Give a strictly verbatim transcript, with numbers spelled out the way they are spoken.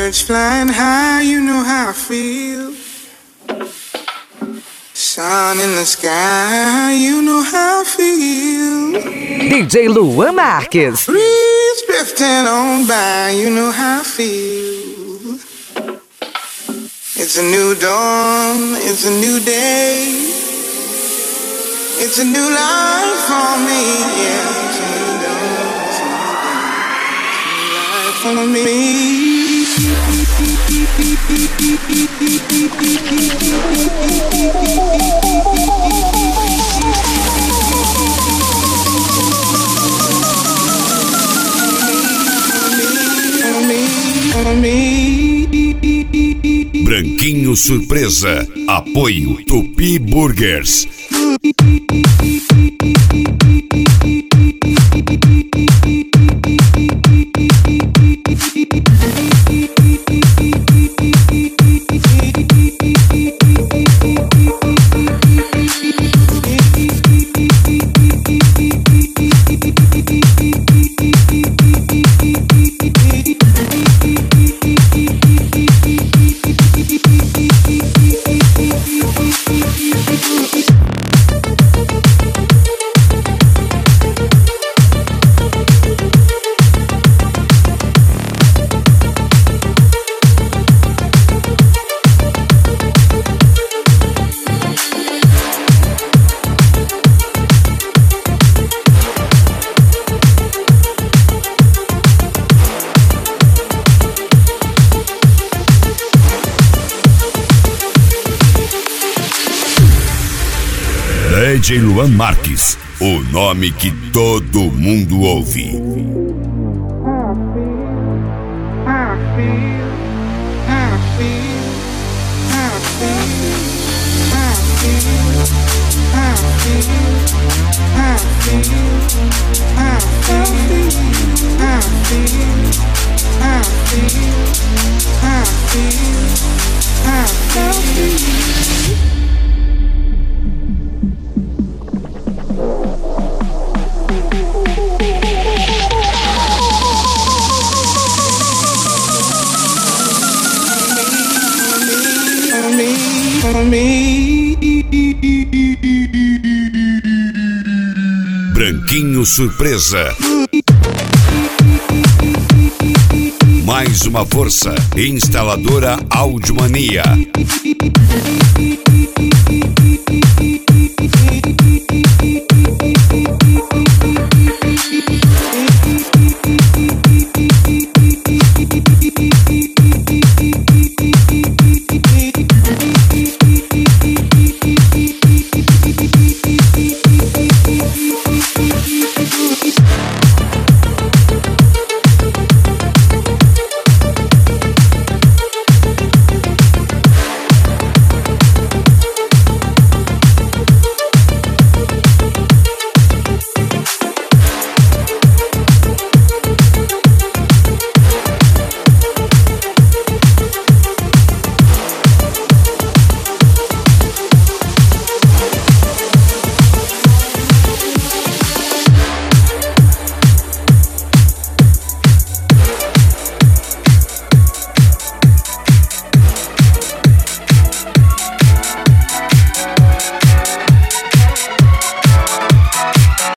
Birds flying high, you know how I feel. Sun in the sky, you know how I feel. D J Luan Marques. Breeze drifting on by, you know how I feel. It's a new dawn, it's a new day. It's a new life for me, yeah. It's a new dawn, it's a new day. It's a new life for me. Branquinho Surpresa. Apoio Tupi Burgers. D J Luan Marques, o nome que todo mundo ouve. Branquinho Surpresa. Mais uma força. Instaladora Audiomania.